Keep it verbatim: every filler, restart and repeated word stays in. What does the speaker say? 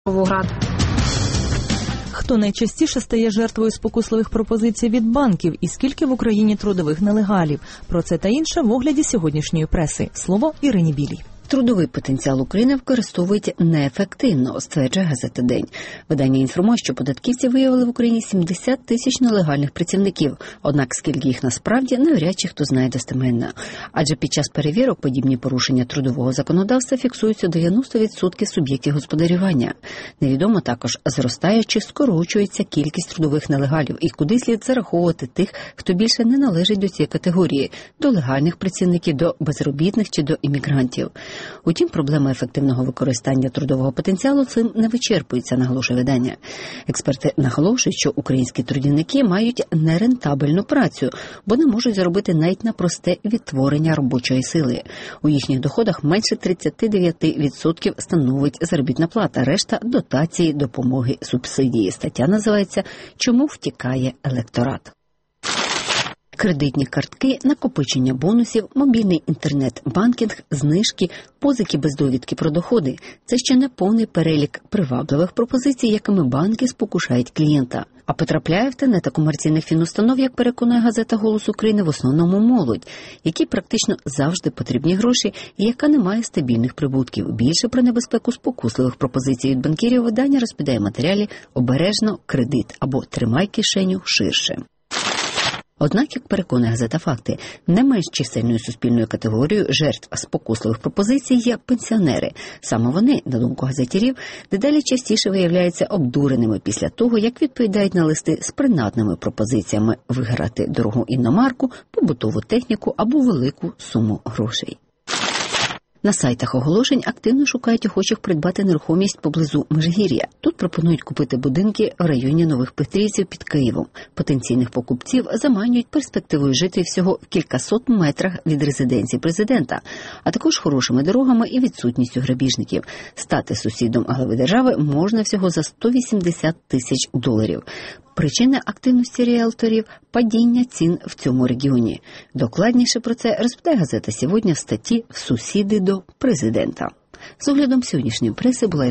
Павлоград. Хто найчастіше стає жертвою спокусливих пропозицій від банків і скільки в Україні трудових нелегалів? Про це та інше в огляді сьогоднішньої преси. Слово Ірині Білій. Трудовий потенціал України використовують неефективно, стверджує газета «День». Видання інформує, що податківці виявили в Україні сімдесят тисяч нелегальних працівників, однак скільки їх насправді, навряд чи хто знає достеменно. Адже під час перевірок подібні порушення трудового законодавства фіксуються дев'яносто відсотків суб'єктів господарювання. Невідомо також, зростає чи скорочується кількість трудових нелегалів і куди слід зараховувати тих, хто більше не належить до цієї категорії – до легальних працівників, до безробітних чи до іммігрантів. Утім, проблема ефективного використання трудового потенціалу цим не вичерпується, наголошує видання. Експерти наголошують, що українські трудівники мають нерентабельну працю, бо не можуть заробити навіть на просте відтворення робочої сили. У їхніх доходах менше тридцять дев'ять відсотків становить заробітна плата, решта – дотації, допомоги, субсидії. Стаття називається «Чому втікає електорат?». Кредитні картки, накопичення бонусів, мобільний інтернет-банкінг, знижки, позики без довідки про доходи – це ще не повний перелік привабливих пропозицій, якими банки спокушають клієнта. А потрапляє в тенета комерційних фінустанов, як переконує газета «Голос України», в основному молодь, якій практично завжди потрібні гроші і яка не має стабільних прибутків. Більше про небезпеку спокусливих пропозицій від банкірів видання розповідає в матеріалі «Обережно кредит» або «Тримай кишеню ширше». Однак, як переконує газета «Факти», не менш чисельною суспільною категорією жертв спокусливих пропозицій є пенсіонери. Саме вони, на думку газетярів, дедалі частіше виявляються обдуреними після того, як відповідають на листи з принадними пропозиціями виграти дорогу іномарку, побутову техніку або велику суму грошей. На сайтах оголошень активно шукають охочих придбати нерухомість поблизу Межигір'я. Тут пропонують купити будинки в районі Нових Петрівців під Києвом. Потенційних покупців заманюють перспективою жити всього в кількасот метрах від резиденції президента, а також хорошими дорогами і відсутністю грабіжників. Стати сусідом глави держави можна всього за сто вісімдесят тисяч доларів. Причина активності ріелторів – падіння цін в цьому регіоні. Докладніше про це розповідає газета «Сьогодні» в статті «Сусіди до президента». З оглядом сьогоднішньої преси була